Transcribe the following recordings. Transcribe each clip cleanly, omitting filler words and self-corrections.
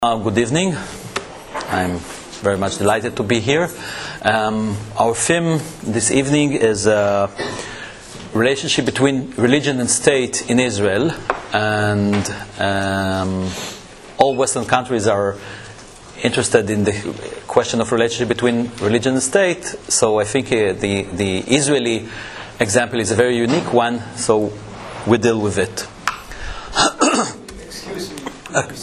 Good evening. I'm very much delighted to be here. Our theme this evening is relationship between religion and state in Israel, and all Western countries are interested in the question of relationship between religion and state. So I think the Israeli example is a very unique one. So we deal with it. Excuse me.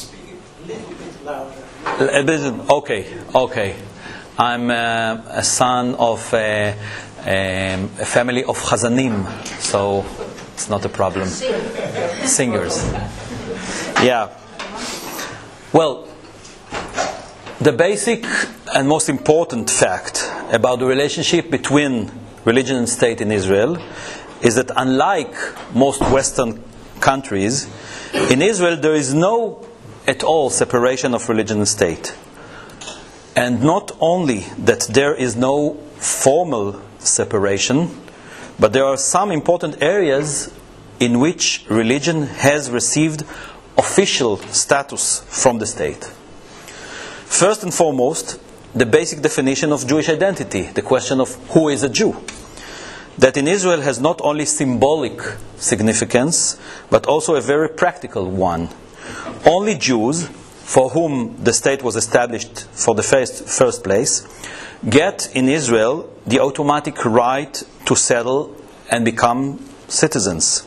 Okay. I'm a son of a family of Chazanim, so it's not a problem. Singers. Yeah. Well, the basic and most important fact about the relationship between religion and state in Israel is that unlike most Western countries, in Israel there is no at all separation of religion and state. And not only that there is no formal separation, but there are some important areas in which religion has received official status from the state. First and foremost, the basic definition of Jewish identity, the question of who is a Jew. That in Israel has not only symbolic significance, but also a very practical one. Only Jews, for whom the state was established for the first place, get in Israel the automatic right to settle and become citizens.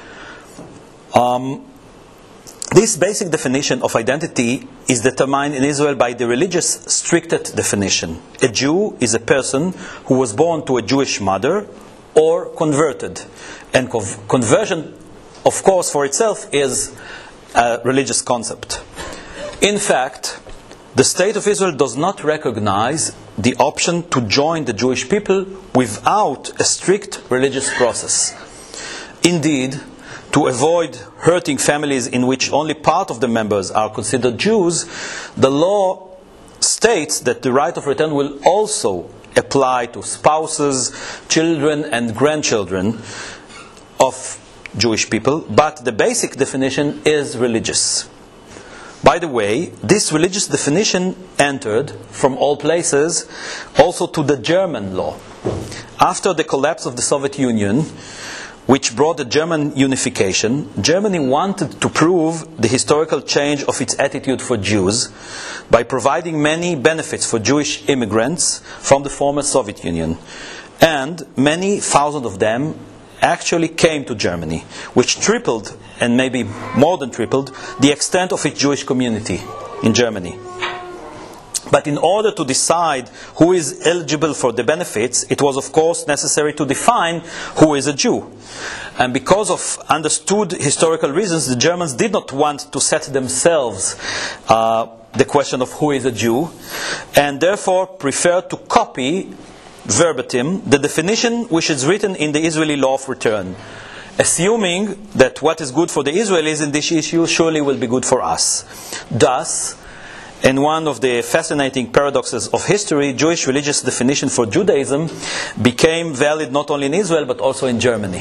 This basic definition of identity is determined in Israel by the religious strictest definition. A Jew is a person who was born to a Jewish mother or converted. And conversion, of course, for itself is a religious concept. In fact, the state of Israel does not recognize the option to join the Jewish people without a strict religious process. Indeed, to avoid hurting families in which only part of the members are considered Jews, the law states that the right of return will also apply to spouses, children and grandchildren of Jewish people, but the basic definition is religious. By the way, this religious definition entered, from all places, also to the German law. After the collapse of the Soviet Union, which brought the German unification, Germany wanted to prove the historical change of its attitude for Jews by providing many benefits for Jewish immigrants from the former Soviet Union. And many thousands of them actually came to Germany, which tripled, and maybe more than tripled, the extent of its Jewish community in Germany. But in order to decide who is eligible for the benefits, it was of course necessary to define who is a Jew. And because of understood historical reasons, the Germans did not want to set themselves the question of who is a Jew, and therefore preferred to copy verbatim the definition which is written in the Israeli law of return, assuming that what is good for the Israelis in this issue surely will be good for us. Thus, in one of the fascinating paradoxes of history, Jewish religious definition for Judaism became valid not only in Israel but also in Germany.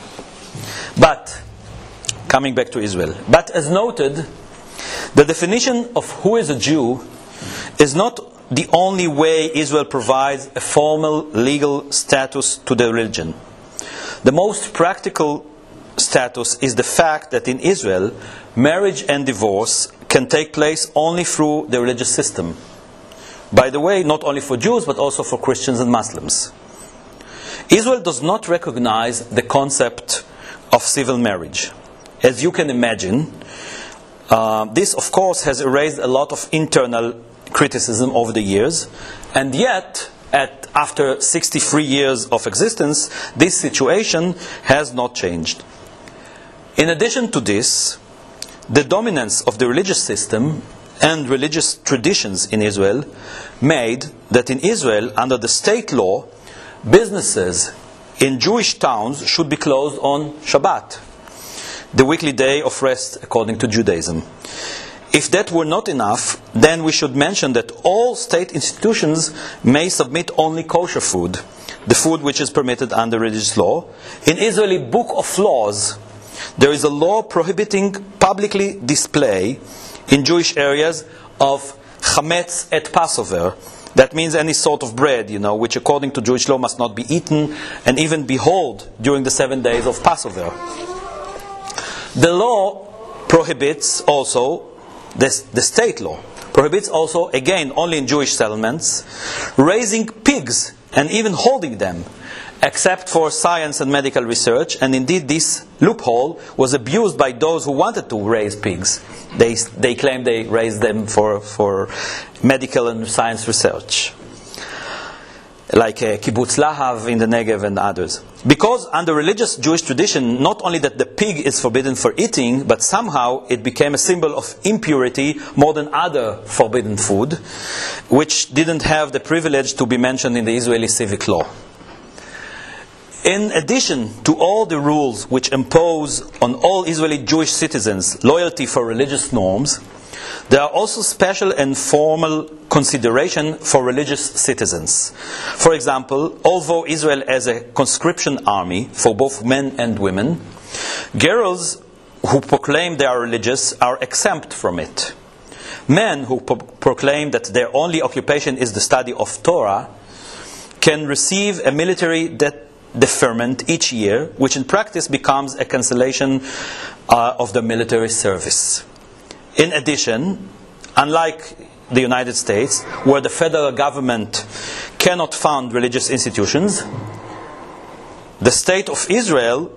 But, coming back to Israel, but as noted, the definition of who is a Jew is not the only way Israel provides a formal legal status to the religion. The most practical status is the fact that in Israel, marriage and divorce can take place only through the religious system. By the way, not only for Jews, but also for Christians and Muslims. Israel does not recognize the concept of civil marriage. As you can imagine, this of course has raised a lot of internal criticism over the years, and yet after 63 years of existence, this situation has not changed. In addition to this, the dominance of the religious system and religious traditions in Israel made that in Israel, under the state law, businesses in Jewish towns should be closed on Shabbat, the weekly day of rest according to Judaism. If that were not enough, then we should mention that all state institutions may submit only kosher food, the food which is permitted under religious law. In Israeli Book of Laws, there is a law prohibiting publicly display in Jewish areas of chametz at Passover. That means any sort of bread, which according to Jewish law must not be eaten and even behold during the 7 days of Passover. The law prohibits also, the state law prohibits also, again only in Jewish settlements, raising pigs and even holding them, except for science and medical research. And indeed this loophole was abused by those who wanted to raise pigs. They claim they raised them for medical and science research, like Kibbutz Lahav in the Negev and others. Because under religious Jewish tradition, not only that the pig is forbidden for eating, but somehow it became a symbol of impurity more than other forbidden food, which didn't have the privilege to be mentioned in the Israeli civic law. In addition to all the rules which impose on all Israeli Jewish citizens loyalty for religious norms, there are also special and formal consideration for religious citizens. For example, although Israel has a conscription army for both men and women, girls who proclaim they are religious are exempt from it. Men who proclaim that their only occupation is the study of Torah can receive a military deferment each year, which in practice becomes a cancellation of the military service. In addition, unlike the United States, where the federal government cannot fund religious institutions, the State of Israel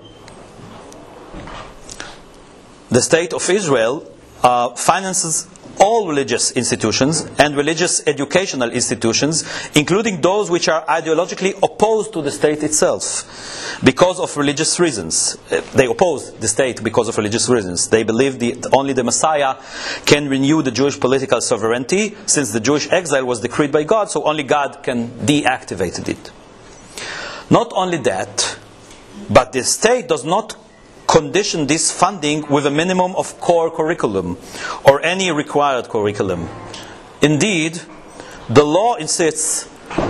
finances all religious institutions and religious educational institutions, including those which are ideologically opposed to the state itself, because of religious reasons. They oppose the state because of religious reasons. They believe that only the Messiah can renew the Jewish political sovereignty, since the Jewish exile was decreed by God, so only God can deactivate it. Not only that, but the state does not condition this funding with a minimum of core curriculum or any required curriculum. Indeed, the law insists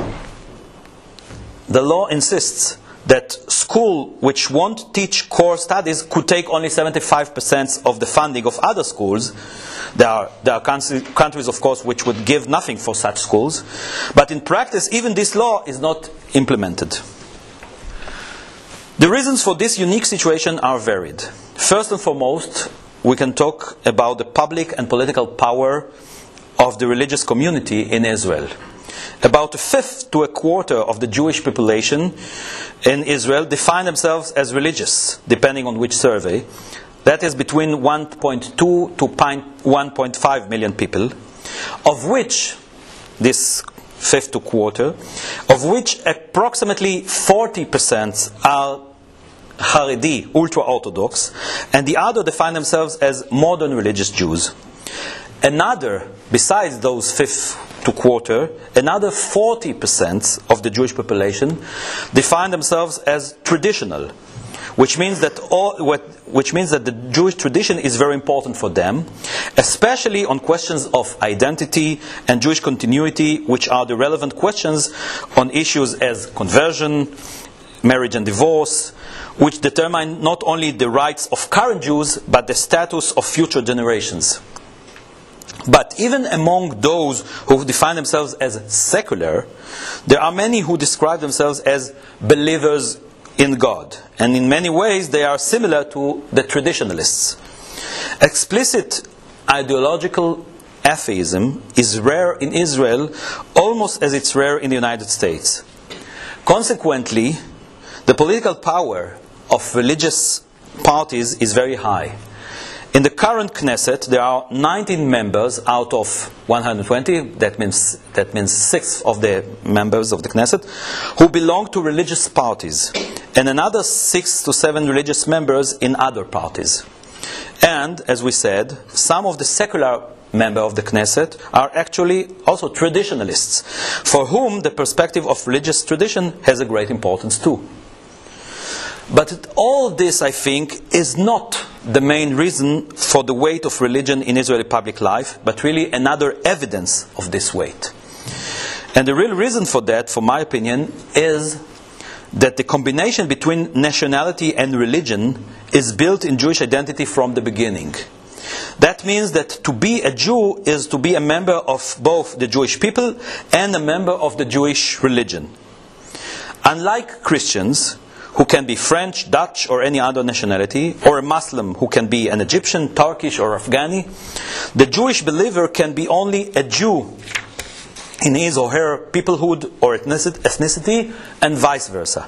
that school which won't teach core studies could take only 75% of the funding of other schools. There are countries, of course, which would give nothing for such schools. But in practice, even this law is not implemented. The reasons for this unique situation are varied. First and foremost, we can talk about the public and political power of the religious community in Israel. About a fifth to a quarter of the Jewish population in Israel define themselves as religious, depending on which survey. That is between 1.2 to 1.5 million people, of which this fifth to quarter, of which approximately 40% are Haredi, ultra-Orthodox, and the other define themselves as modern religious Jews. Another, besides those fifth to quarter, another 40% of the Jewish population define themselves as traditional, which means that the Jewish tradition is very important for them, especially on questions of identity and Jewish continuity, which are the relevant questions on issues as conversion, marriage and divorce, which determine not only the rights of current Jews, but the status of future generations. But even among those who define themselves as secular, there are many who describe themselves as believers in God. And in many ways they are similar to the traditionalists. Explicit ideological atheism is rare in Israel, almost as it's rare in the United States. Consequently, the political power of religious parties is very high. In the current Knesset, there are 19 members out of 120, that means 6 of the members of the Knesset, who belong to religious parties, and another 6 to 7 religious members in other parties. And, as we said, some of the secular members of the Knesset are actually also traditionalists, for whom the perspective of religious tradition has a great importance too. But all this, I think, is not the main reason for the weight of religion in Israeli public life, but really another evidence of this weight. And the real reason for that, for my opinion, is that the combination between nationality and religion is built in Jewish identity from the beginning. That means that to be a Jew is to be a member of both the Jewish people and a member of the Jewish religion. Unlike Christians, who can be French, Dutch, or any other nationality, or a Muslim who can be an Egyptian, Turkish, or Afghani, the Jewish believer can be only a Jew in his or her peoplehood or ethnicity, and vice versa.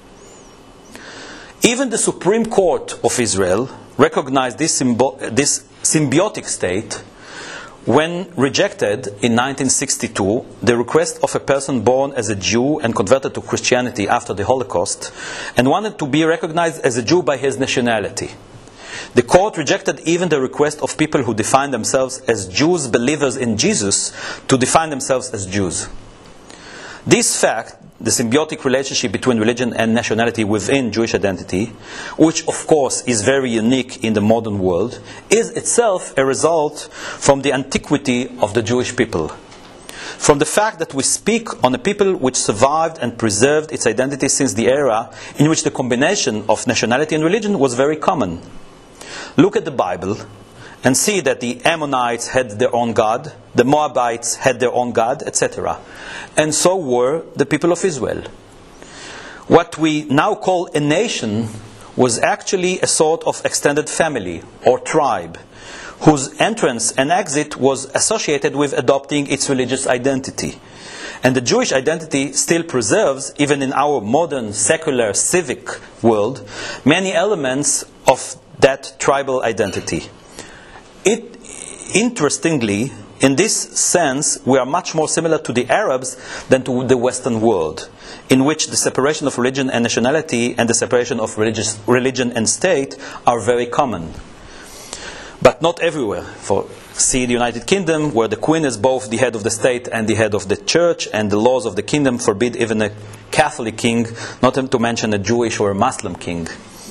Even the Supreme Court of Israel recognized this symbiotic state when rejected in 1962 the request of a person born as a Jew and converted to Christianity after the Holocaust and wanted to be recognized as a Jew by his nationality. The court rejected even the request of people who define themselves as Jews believers in Jesus to define themselves as Jews. This fact, the symbiotic relationship between religion and nationality within Jewish identity, which of course is very unique in the modern world, is itself a result from the antiquity of the Jewish people. From the fact that we speak on a people which survived and preserved its identity since the era in which the combination of nationality and religion was very common. Look at the Bible and see that the Ammonites had their own God, the Moabites had their own God, etc. And so were the people of Israel. What we now call a nation was actually a sort of extended family or tribe, whose entrance and exit was associated with adopting its religious identity. And the Jewish identity still preserves, even in our modern secular civic world, many elements of that tribal identity. Interestingly, in this sense, we are much more similar to the Arabs than to the Western world, in which the separation of religion and nationality and the separation of religion and state are very common. But not everywhere. See the United Kingdom, where the Queen is both the head of the state and the head of the church, and the laws of the kingdom forbid even a Catholic king, not to mention a Jewish or a Muslim king.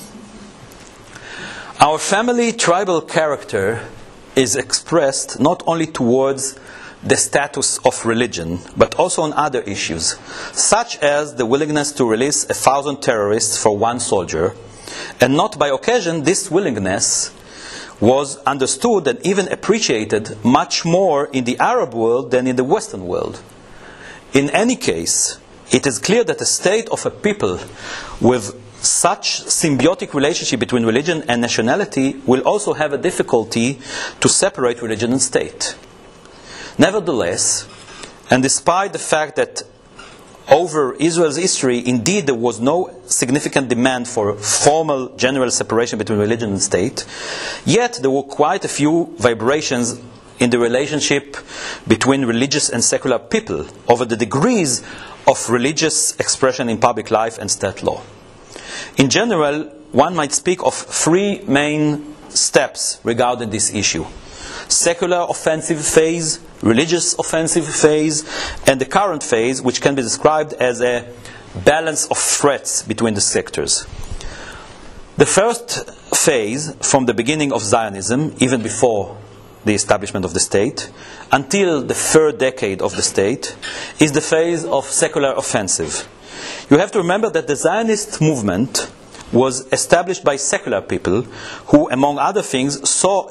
Our family tribal character is expressed not only towards the status of religion, but also on other issues, such as the willingness to release 1,000 terrorists for one soldier. And not by occasion, this willingness was understood and even appreciated much more in the Arab world than in the Western world. In any case, it is clear that the state of a people with such symbiotic relationship between religion and nationality will also have a difficulty to separate religion and state. Nevertheless, and despite the fact that over Israel's history, indeed there was no significant demand for formal general separation between religion and state, yet there were quite a few vibrations in the relationship between religious and secular people over the degrees of religious expression in public life and state law. In general, one might speak of three main steps regarding this issue: secular offensive phase, religious offensive phase, and the current phase, which can be described as a balance of threats between the sectors. The first phase, from the beginning of Zionism, even before the establishment of the state, until the third decade of the state, is the phase of secular offensive. You have to remember that the Zionist movement was established by secular people who, among other things, saw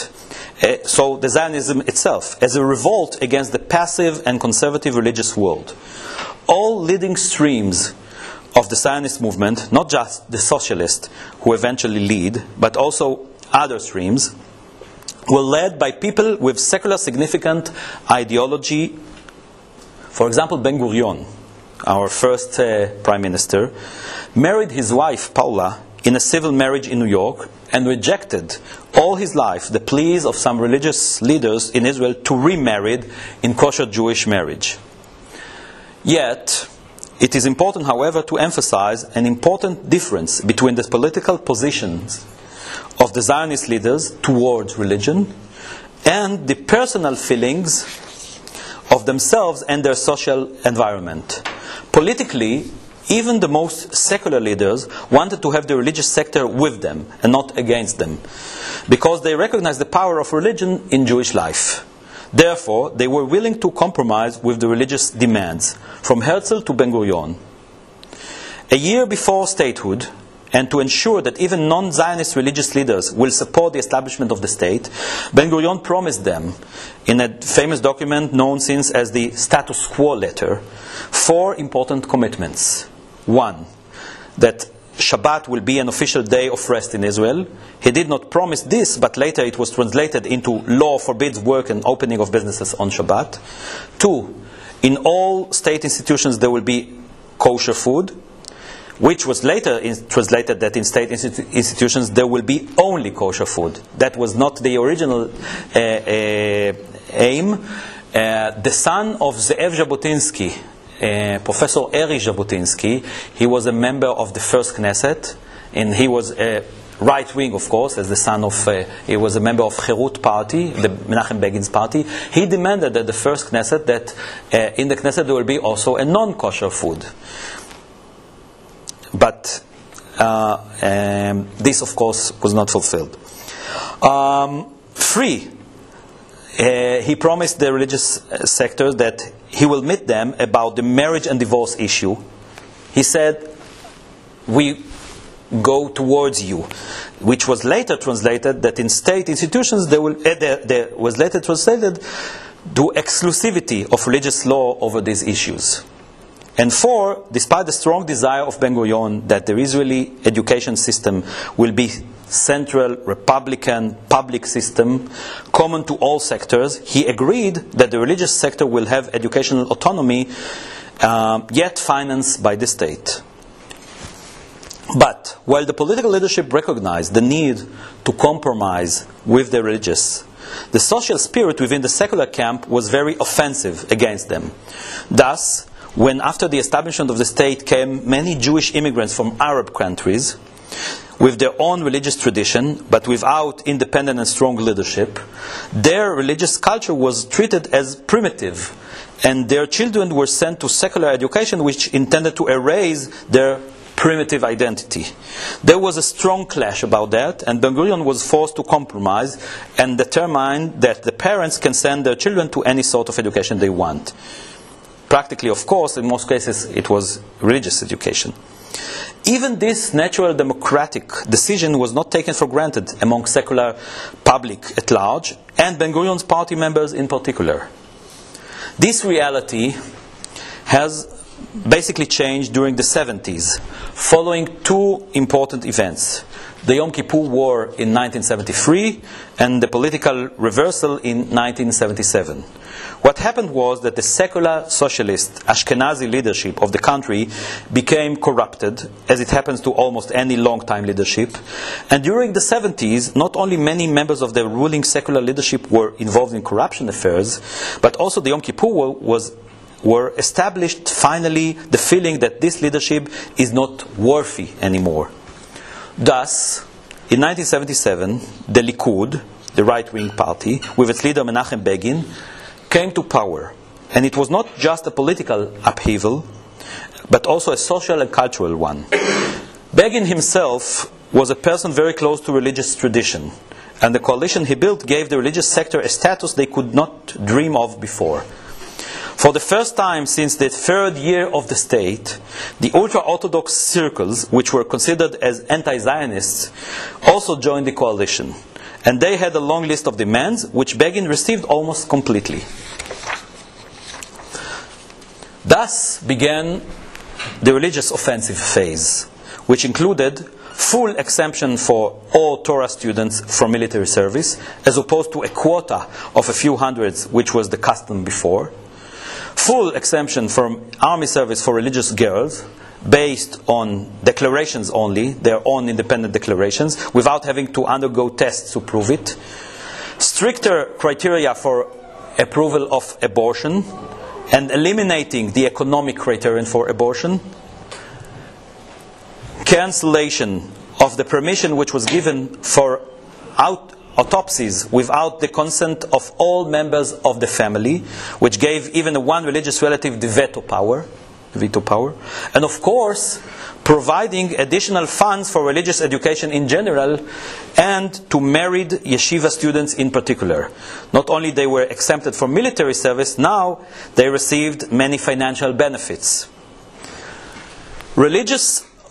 the Zionism itself as a revolt against the passive and conservative religious world. All leading streams of the Zionist movement, not just the socialists who eventually lead, but also other streams, were led by people with secular significant ideology. For example, Ben-Gurion, our first prime minister, married his wife Paula in a civil marriage in New York and rejected all his life the pleas of some religious leaders in Israel to remarry in kosher Jewish marriage. Yet, it is important, however, to emphasize an important difference between the political positions of the Zionist leaders towards religion and the personal feelings of themselves and their social environment. Politically, even the most secular leaders wanted to have the religious sector with them and not against them, because they recognized the power of religion in Jewish life. Therefore, they were willing to compromise with the religious demands, from Herzl to Ben-Gurion. A year before statehood, and to ensure that even non-Zionist religious leaders will support the establishment of the state, Ben-Gurion promised them, in a famous document known since as the Status Quo Letter, 4 important commitments. 1, that Shabbat will be an official day of rest in Israel. He did not promise this, but later it was translated into law forbids work and opening of businesses on Shabbat. 2, in all state institutions there will be kosher food, which was later translated that in state institutions there will be only kosher food. That was not the original aim. The son of Ze'ev Jabotinsky, Professor Eri Jabotinsky, he was a member of the first Knesset, and he was a right wing, of course, as the son of, he was a member of Herut party, the Menachem Begin's party. He demanded that the first Knesset, that in the Knesset there will be also a non-kosher food. But this, of course, was not fulfilled. 3, he promised the religious sector that he will meet them about the marriage and divorce issue. He said, we go towards you, which was later translated that in state institutions there was later translated to exclusivity of religious law over these issues. And 4, despite the strong desire of Ben-Gurion that the Israeli education system will be central, Republican, public system, common to all sectors, he agreed that the religious sector will have educational autonomy, yet financed by the state. But while the political leadership recognized the need to compromise with the religious, the social spirit within the secular camp was very offensive against them. Thus, when after the establishment of the state came many Jewish immigrants from Arab countries, with their own religious tradition, but without independent and strong leadership, their religious culture was treated as primitive, and their children were sent to secular education which intended to erase their primitive identity. There was a strong clash about that, and Ben-Gurion was forced to compromise and determine that the parents can send their children to any sort of education they want. Practically, of course, in most cases it was religious education. Even this natural democratic decision was not taken for granted among secular public at large, and Ben-Gurion's party members in particular. This reality has basically changed during the 70s, following 2 important events: the Yom Kippur War in 1973 and the political reversal in 1977. What happened was that the secular socialist Ashkenazi leadership of the country became corrupted, as it happens to almost any long-time leadership. And during the 70s, not only many members of the ruling secular leadership were involved in corruption affairs, but also the Yom Kippur War were established finally the feeling that this leadership is not worthy anymore. Thus, in 1977, the Likud, the right-wing party, with its leader Menachem Begin, came to power. And it was not just a political upheaval, but also a social and cultural one. Begin himself was a person very close to religious tradition, and the coalition he built gave the religious sector a status they could not dream of before. For the first time since the 3rd year of the state, the ultra-Orthodox circles, which were considered as anti-Zionists, also joined the coalition. And they had a long list of demands, which Begin received almost completely. Thus began the religious offensive phase, which included full exemption for all Torah students from military service, as opposed to a quota of a few hundreds, which was the custom before. Full exemption from army service for religious girls, based on declarations only, their own independent declarations, without having to undergo tests to prove it. Stricter criteria for approval of abortion, and eliminating the economic criterion for abortion. Cancellation of the permission which was given for autopsies without the consent of all members of the family, which gave even one religious relative the veto power. And of course, providing additional funds for religious education in general and to married yeshiva students in particular. Not only they were exempted from military service, now they received many financial benefits. Religious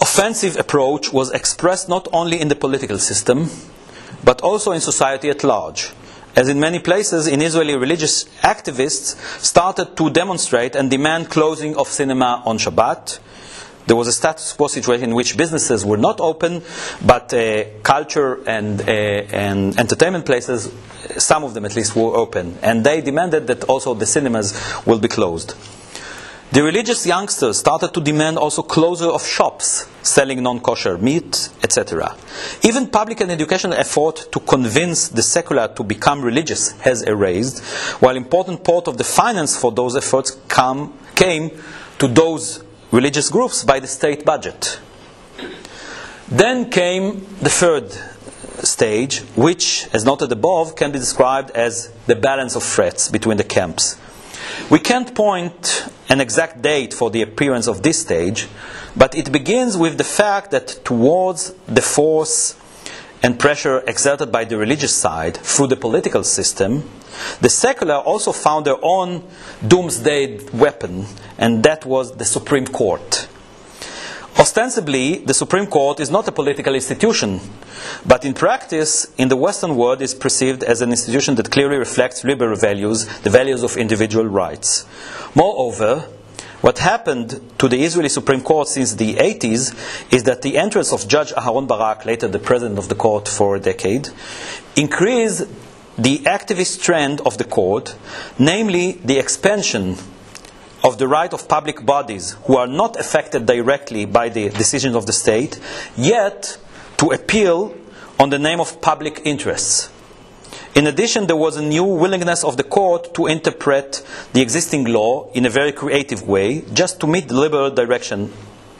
offensive approach was expressed not only in the political system, but also in society at large. As in many places in Israeli, religious activists started to demonstrate and demand closing of cinema on Shabbat. There was a status quo situation in which businesses were not open, but culture and entertainment places, some of them at least, were open. And they demanded that also the cinemas will be closed. The religious youngsters started to demand also closure of shops selling non-kosher meat, etc. Even public and educational effort to convince the secular to become religious has erased, while important part of the finance for those efforts came to those religious groups by the state budget. Then came the third stage, which, as noted above, can be described as the balance of threats between the camps. We can't point an exact date for the appearance of this stage, but it begins with the fact that towards the force and pressure exerted by the religious side through the political system, the secular also found their own doomsday weapon, and that was the Supreme Court. Ostensibly, the Supreme Court is not a political institution, but in practice, in the Western world, is perceived as an institution that clearly reflects liberal values, the values of individual rights. Moreover, what happened to the Israeli Supreme Court since the 80s is that the entrance of Judge Aharon Barak, later the president of the court for a decade, increased the activist trend of the court, namely the expansion of the right of public bodies who are not affected directly by the decisions of the state, yet to appeal on the name of public interests. In addition, there was a new willingness of the court to interpret the existing law in a very creative way, just to meet the liberal direction,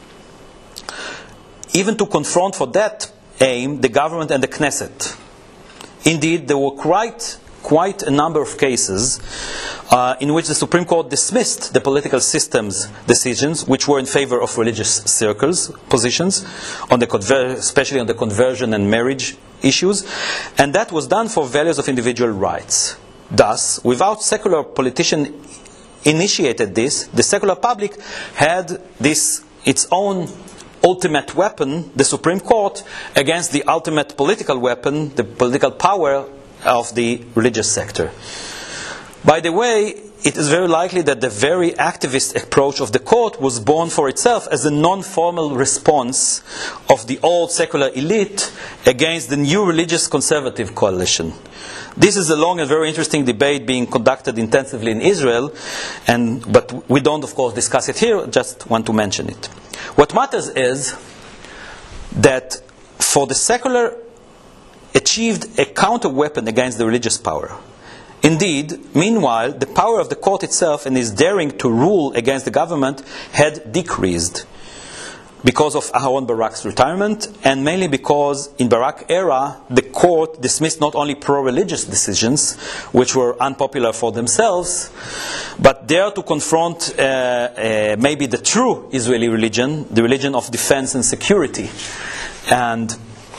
even to confront for that aim the government and the Knesset. Indeed, there were quite a number of cases in which the Supreme Court dismissed the political system's decisions, which were in favor of religious circles' positions, especially on the conversion and marriage issues, and that was done for values of individual rights. Thus, without secular politicians initiated this, the secular public had its own ultimate weapon, the Supreme Court, against the ultimate political weapon, the political power of the religious sector. By the way, it is very likely that the very activist approach of the court was born for itself as a non-formal response of the old secular elite against the new religious conservative coalition. This is a long and very interesting debate being conducted intensively in Israel, but we don't, of course, discuss it here, just want to mention it. What matters is that for the secular achieved a counter-weapon against the religious power. Indeed, meanwhile, the power of the court itself and its daring to rule against the government had decreased because of Aharon Barak's retirement, and mainly because in Barak era, the court dismissed not only pro-religious decisions, which were unpopular for themselves, but dared to confront maybe the true Israeli religion, the religion of defense and security. And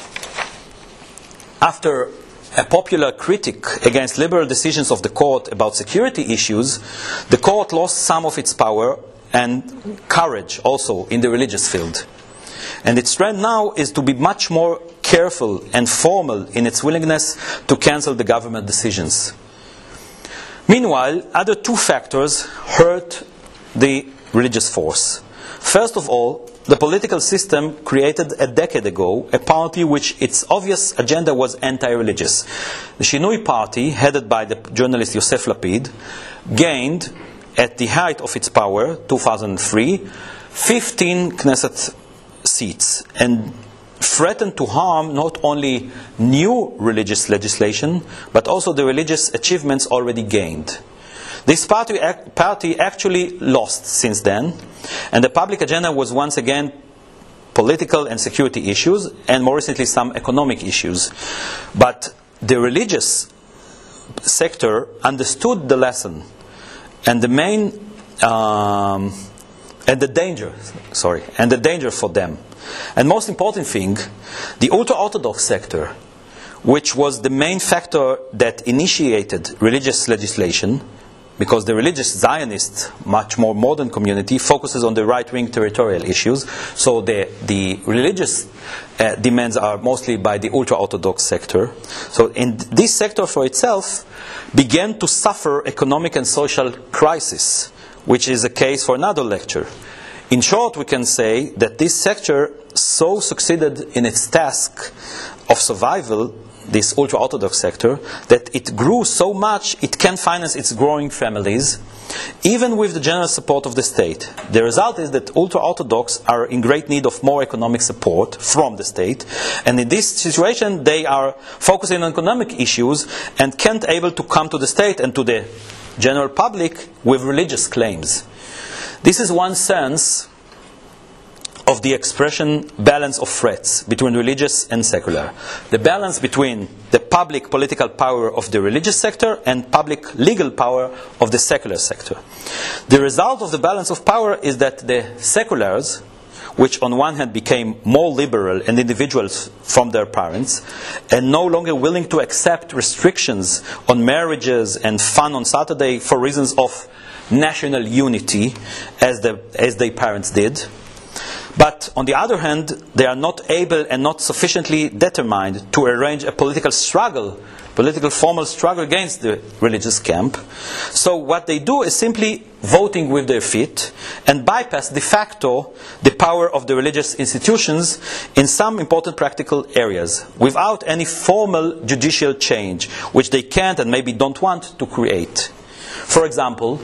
after a popular critic against liberal decisions of the court about security issues, the court lost some of its power and courage also in the religious field. And its trend now is to be much more careful and formal in its willingness to cancel the government decisions. Meanwhile, other two factors hurt the religious force. First of all, the political system created a decade ago a party which its obvious agenda was anti-religious. The Shinui party, headed by the journalist Yosef Lapid, gained, at the height of its power, 2003, 15 Knesset seats, and threatened to harm not only new religious legislation, but also the religious achievements already gained. This party actually lost since then, and the public agenda was once again political and security issues, and more recently some economic issues. But the religious sector understood the lesson and the danger for them. And most important thing, the ultra-Orthodox sector, which was the main factor that initiated religious legislation, because the religious Zionist, much more modern community, focuses on the right-wing territorial issues. So the religious demands are mostly by the ultra-Orthodox sector. So in this sector for itself began to suffer economic and social crisis, which is a case for another lecture. In short, we can say that this sector so succeeded in its task of survival, this ultra-Orthodox sector, that it grew so much it can finance its growing families, even with the general support of the state. The result is that ultra-Orthodox are in great need of more economic support from the state, and in this situation they are focusing on economic issues and can't able to come to the state and to the general public with religious claims. This is one sense of the expression balance of threats between religious and secular. The balance between the public political power of the religious sector and public legal power of the secular sector. The result of the balance of power is that the seculars, which on one hand became more liberal and individuals from their parents, and no longer willing to accept restrictions on marriages and fun on Saturday for reasons of national unity, as their parents did. But on the other hand, they are not able and not sufficiently determined to arrange a political formal struggle against the religious camp. So what they do is simply voting with their feet and bypass de facto the power of the religious institutions in some important practical areas, without any formal judicial change, which they can't and maybe don't want to create. For example,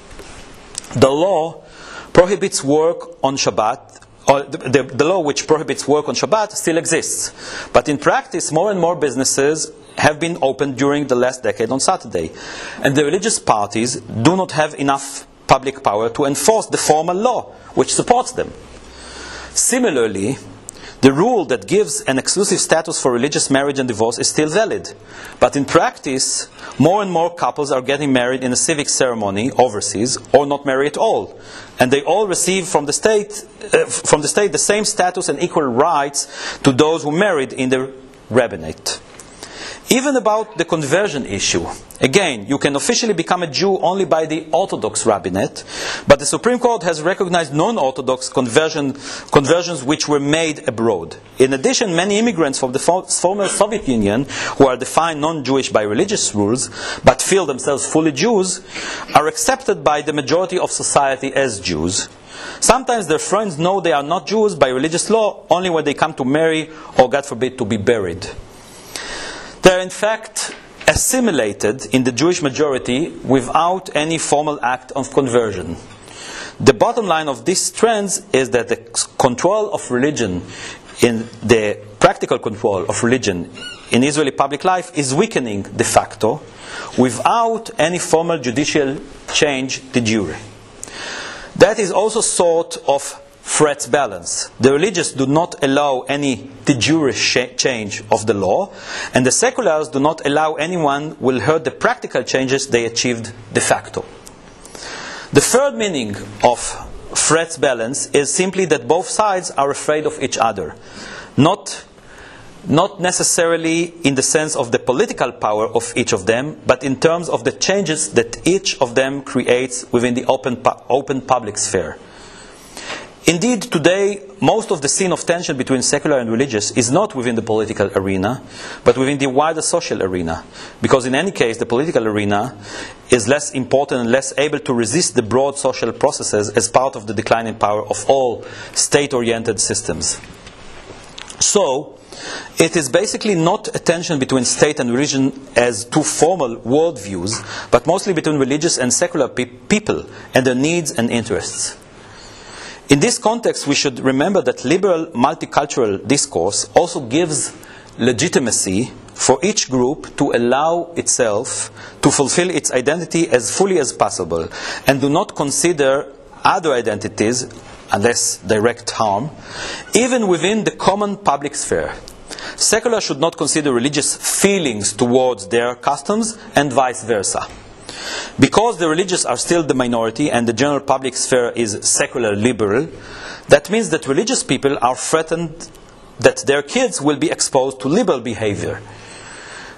the law prohibits work on Shabbat, or the law which prohibits work on Shabbat still exists. But in practice, more and more businesses have been opened during the last decade on Saturday. And the religious parties do not have enough public power to enforce the formal law which supports them. Similarly, the rule that gives an exclusive status for religious marriage and divorce is still valid. But in practice, more and more couples are getting married in a civic ceremony overseas, or not marry at all. And they all receive from the state the same status and equal rights to those who married in the rabbinate. Even about the conversion issue, again, you can officially become a Jew only by the Orthodox rabbinate, but the Supreme Court has recognized non-Orthodox conversions which were made abroad. In addition, many immigrants from the former Soviet Union, who are defined non-Jewish by religious rules, but feel themselves fully Jews, are accepted by the majority of society as Jews. Sometimes their friends know they are not Jews by religious law only when they come to marry or, God forbid, to be buried. They are in fact assimilated in the Jewish majority without any formal act of conversion. The bottom line of these trends is that the control of religion, in the practical control of religion in Israeli public life, is weakening de facto without any formal judicial change de jure. That is also sort of threats balance. The religious do not allow any de jure change of the law, and the seculars do not allow anyone will hurt the practical changes they achieved de facto. The third meaning of threats balance is simply that both sides are afraid of each other. Not necessarily in the sense of the political power of each of them, but in terms of the changes that each of them creates within the open public sphere. Indeed, today, most of the scene of tension between secular and religious is not within the political arena, but within the wider social arena. Because in any case, the political arena is less important and less able to resist the broad social processes as part of the declining power of all state-oriented systems. So, it is basically not a tension between state and religion as two formal worldviews, but mostly between religious and secular people and their needs and interests. In this context, we should remember that liberal multicultural discourse also gives legitimacy for each group to allow itself to fulfill its identity as fully as possible and do not consider other identities, unless direct harm, even within the common public sphere. Secular should not consider religious feelings towards their customs and vice versa. Because the religious are still the minority and the general public sphere is secular liberal, that means that religious people are threatened that their kids will be exposed to liberal behavior.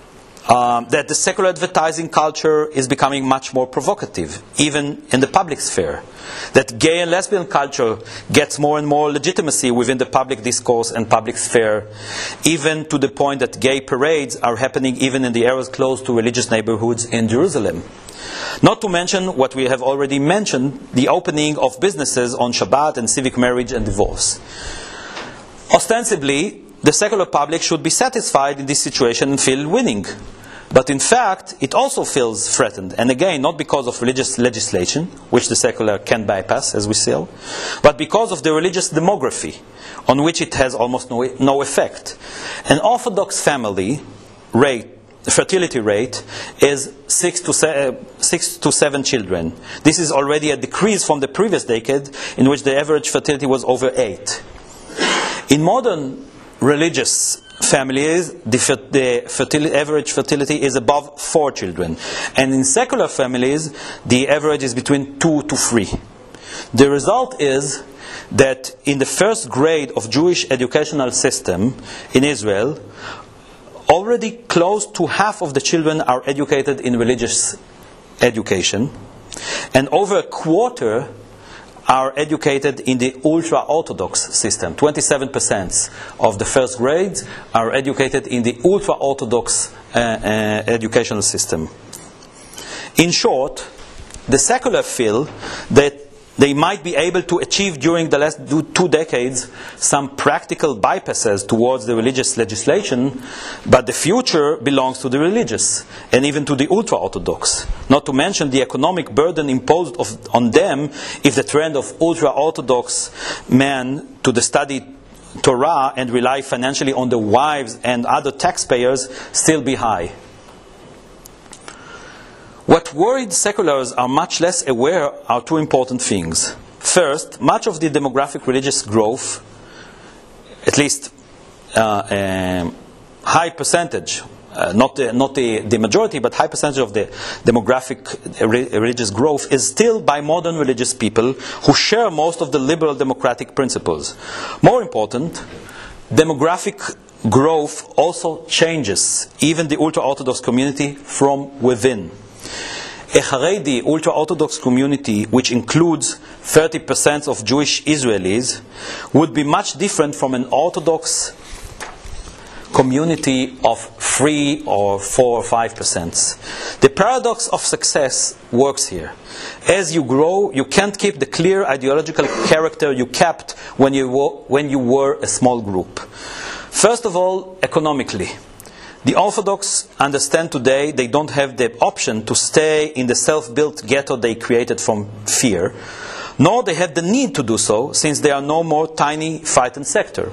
that the secular advertising culture is becoming much more provocative, even in the public sphere. That gay and lesbian culture gets more and more legitimacy within the public discourse and public sphere, even to the point that gay parades are happening even in the areas close to religious neighborhoods in Jerusalem. Not to mention what we have already mentioned, the opening of businesses on Shabbat and civic marriage and divorce. Ostensibly, the secular public should be satisfied in this situation and feel winning. But in fact, it also feels threatened. And again, not because of religious legislation, which the secular can bypass, as we see, but because of the religious demography, on which it has almost no effect. An Orthodox family fertility rate is 6 to 7 children. This is already a decrease from the previous decade, in which the average fertility was over 8. In modern religious families, the average fertility is above 4 children. And in secular families, the average is between 2 to 3. The result is that in the first grade of Jewish educational system in Israel, already close to half of the children are educated in religious education, and over a quarter are educated in the ultra-Orthodox system. 27% of the first grades are educated in the ultra-Orthodox educational system. In short, the secular feel that they might be able to achieve during the last 2 decades some practical bypasses towards the religious legislation, but the future belongs to the religious and even to the ultra-Orthodox. Not to mention the economic burden imposed on them if the trend of ultra-Orthodox men to study Torah and rely financially on their wives and other taxpayers still be high. What worried seculars are much less aware are 2 important things. First, much of the demographic religious growth, at least high percentage, not the majority, but high percentage of the demographic religious growth is still by modern religious people who share most of the liberal democratic principles. More important, demographic growth also changes even the ultra-Orthodox community from within. A Haredi ultra-Orthodox community, which includes 30% of Jewish Israelis, would be much different from an Orthodox community of 3 or 4 or 5%. The paradox of success works here. As you grow, you can't keep the clear ideological character you kept when you were a small group. First of all, economically. The Orthodox understand today they don't have the option to stay in the self-built ghetto they created from fear, nor they have the need to do so, since they are no more tiny, frightened sector.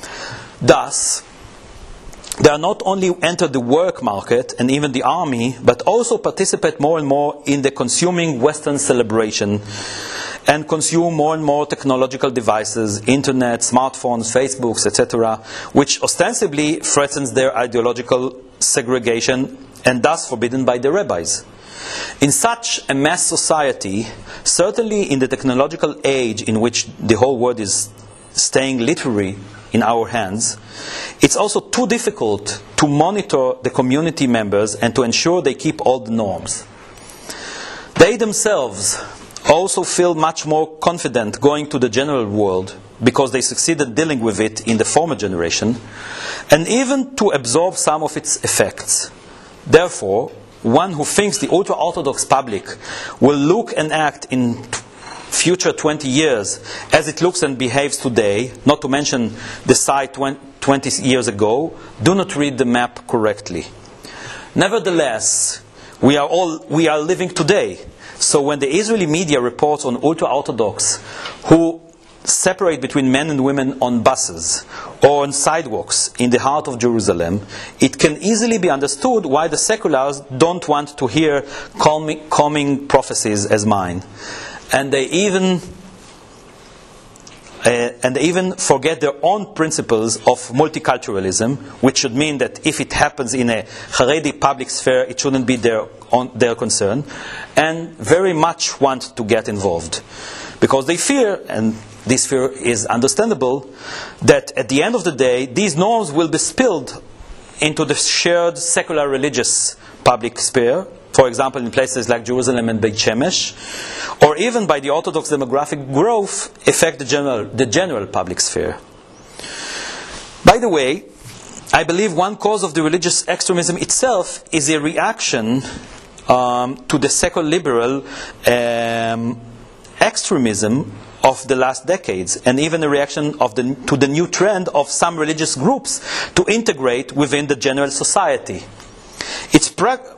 Thus, they are not only enter the work market and even the army, but also participate more and more in the consuming Western celebration and consume more and more technological devices, internet, smartphones, Facebooks, etc., which ostensibly threatens their ideological segregation and thus forbidden by the rabbis. In such a mass society, certainly in the technological age in which the whole world is staying literally in our hands, it's also too difficult to monitor the community members and to ensure they keep all the norms. They themselves also feel much more confident going to the general world because they succeeded dealing with it in the former generation, and even to absorb some of its effects. Therefore, one who thinks the ultra-Orthodox public will look and act in future 20 years as it looks and behaves today, not to mention the site 20 years ago, do not read the map correctly. Nevertheless, we are living today. So when the Israeli media reports on ultra-Orthodox who separate between men and women on buses or on sidewalks in the heart of Jerusalem, it can easily be understood why the seculars don't want to hear calming prophecies as mine. And they even forget their own principles of multiculturalism, which should mean that if it happens in a Haredi public sphere, it shouldn't be their concern, and very much want to get involved. Because they fear, and this fear is understandable, that at the end of the day, these norms will be spilled into the shared secular religious public sphere, for example in places like Jerusalem and Beit Shemesh, or even by the Orthodox demographic growth affect the general public sphere. By the way, I believe one cause of the religious extremism itself is a reaction to the secular liberal extremism of the last decades, and even a reaction to the new trend of some religious groups to integrate within the general society. It's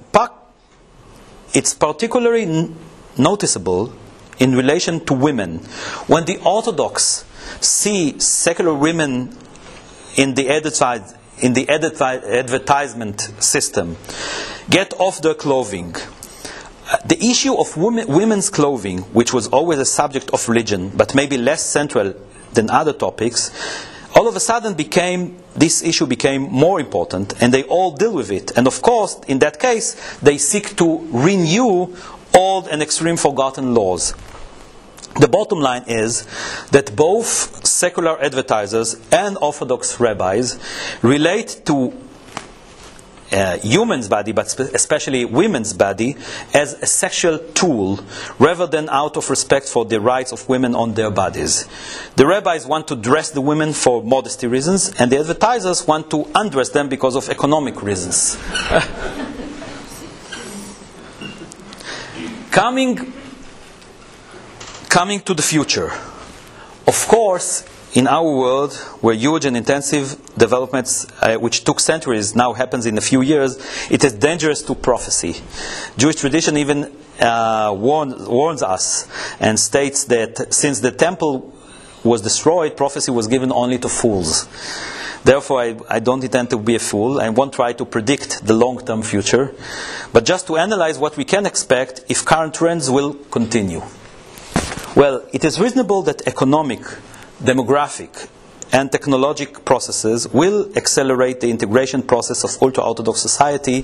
particularly noticeable in relation to women. When the Orthodox see secular women in the advertisement system get off their clothing, the issue of women's clothing, which was always a subject of religion, but maybe less central than other topics, all of a sudden this issue became more important, and they all deal with it. And of course, in that case, they seek to renew old and extreme forgotten laws. The bottom line is that both secular advertisers and Orthodox rabbis relate to human's body, but especially women's body, as a sexual tool rather than out of respect for the rights of women on their bodies. The rabbis want to dress the women for modesty reasons, and the advertisers want to undress them because of economic reasons. Coming to the future. Of course, in our world, where huge and intensive developments, which took centuries, now happens in a few years, it is dangerous to prophecy. Jewish tradition even warns us and states that since the temple was destroyed, prophecy was given only to fools. Therefore, I don't intend to be a fool. I won't try to predict the long-term future, but just to analyze what we can expect if current trends will continue. Well, it is reasonable that economic, demographic, and technological processes will accelerate the integration process of ultra-Orthodox society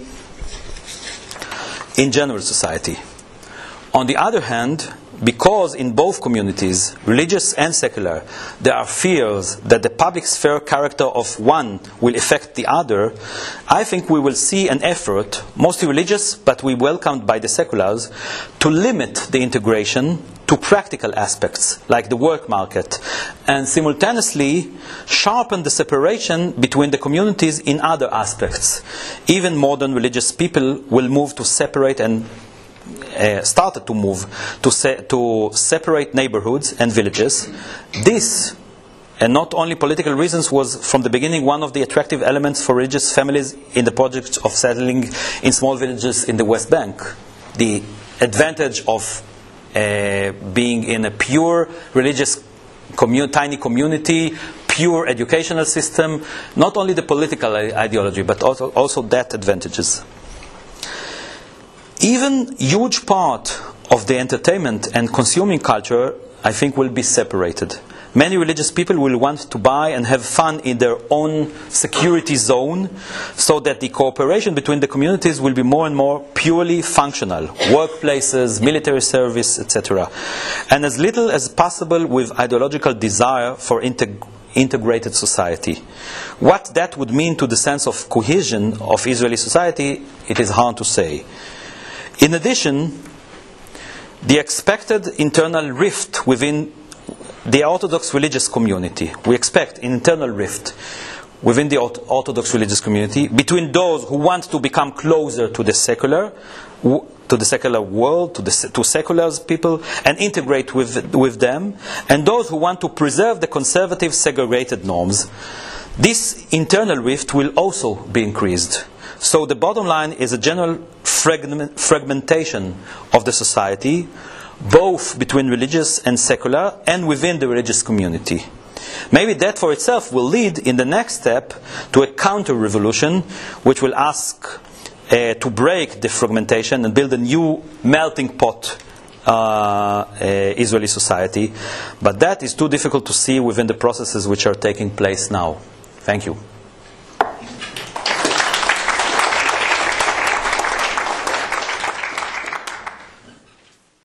in general society. On the other hand, because in both communities, religious and secular, there are fears that the public sphere character of one will affect the other, I think we will see an effort, mostly religious, but we welcomed by the seculars, to limit the integration to practical aspects, like the work market, and simultaneously sharpen the separation between the communities in other aspects. Even modern religious people will move to separate and started to move to separate neighborhoods and villages. This, and not only political reasons, was from the beginning one of the attractive elements for religious families in the project of settling in small villages in the West Bank. The advantage of being in a pure religious tiny community, pure educational system, not only the political ideology, but also that advantages. Even huge part of the entertainment and consuming culture, I think, will be separated. Many religious people will want to buy and have fun in their own security zone, so that the cooperation between the communities will be more and more purely functional. Workplaces, military service, etc. And as little as possible with ideological desire for integrated society. What that would mean to the sense of cohesion of Israeli society, it is hard to say. In addition, the expected internal rift within the Orthodox religious community, we expect an internal rift within the Orthodox religious community between those who want to become closer to the secular world, to secular people, and integrate with them, and those who want to preserve the conservative segregated norms. This internal rift will also be increased. So the bottom line is a general fragmentation of the society, both between religious and secular, and within the religious community. Maybe that for itself will lead in the next step to a counter-revolution, which will ask to break the fragmentation and build a new melting pot Israeli society. But that is too difficult to see within the processes which are taking place now. Thank you.